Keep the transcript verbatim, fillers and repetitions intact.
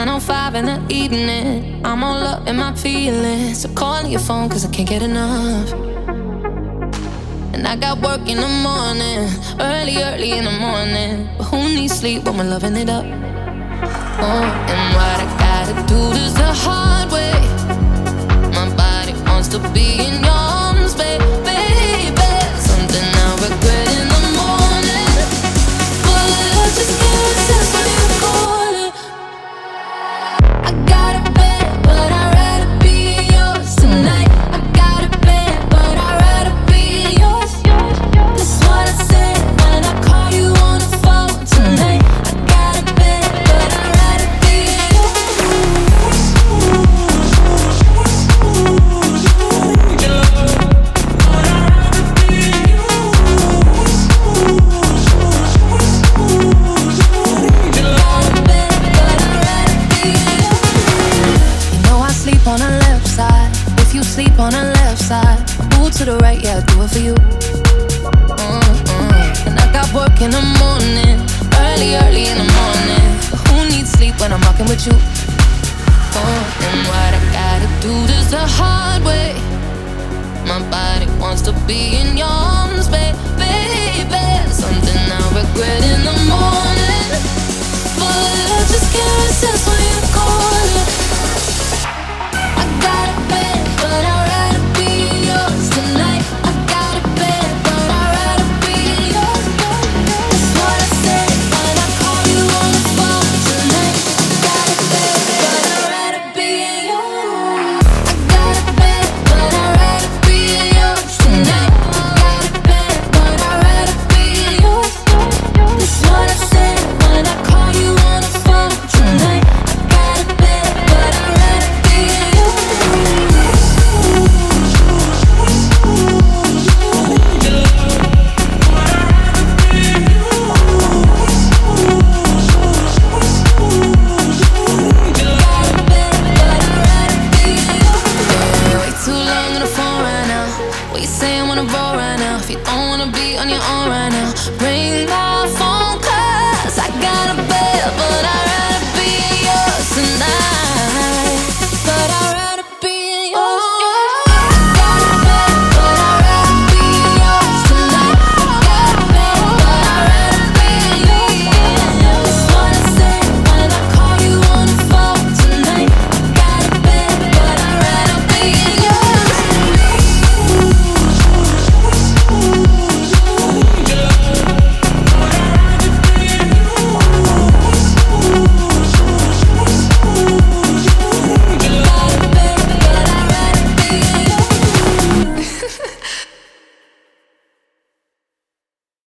nine oh five in the evening. I'm all up in my feelings, so calling your phone cause I can't get enough. And I got work in the morning, early, early in the morning. But who needs sleep when we're loving it up? Oh, and what I gotta do this the hard way. My body wants to be in your arms, baby, baby. Something I regret in the morning, but I just can't sense when you call it. I got a bed, but I'd rather be yours tonight. I got a bed, but I'd rather be yours. That's what I said when I call you on the phone tonight. I got a bed, but I'd rather be yours. On the left side, if you sleep on the left side, move to the right, yeah, I'll do it for you. Mm-mm. And I got work in the morning, early, early in the morning. But who needs sleep when I'm rocking with you? Oh, and what I gotta do this the hard way. My body wants to be in your arms, baby, baby. Something